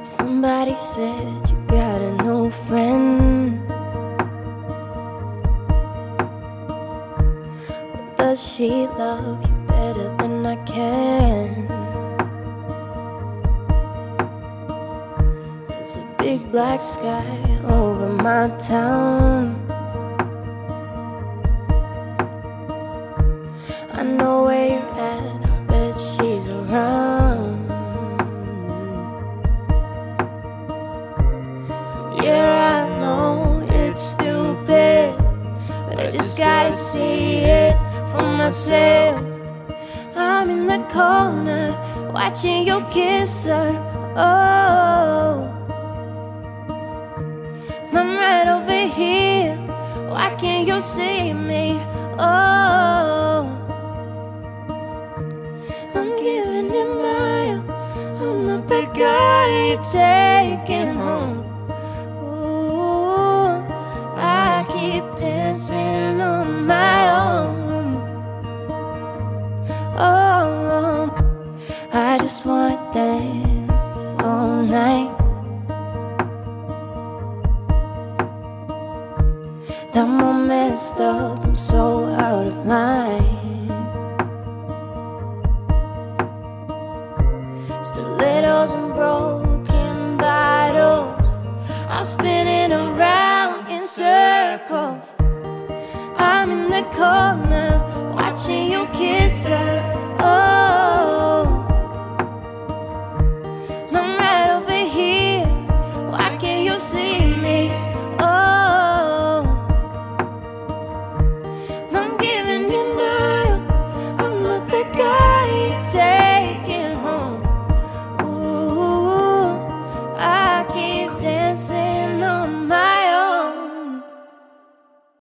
Somebody said you got a new friend. Does she love you better than I can? There's a big black sky over my town. I know where you're at, I bet she's around. Yeah, I know it's stupid, but I just gotta see it for myself. I'm in the corner, watching you kiss her. Oh, I'm right over here, why can't you see me? Oh, I'm giving it my all, I'm not the guy you're taking home. Ooh, I keep dancing on my own. Oh, I just wanna dance all night. I'm all messed up, I'm so out of line. Stilettos and broken bottles, I'm spinning around in circles. I'm in the corner, watching you kiss her. Oh,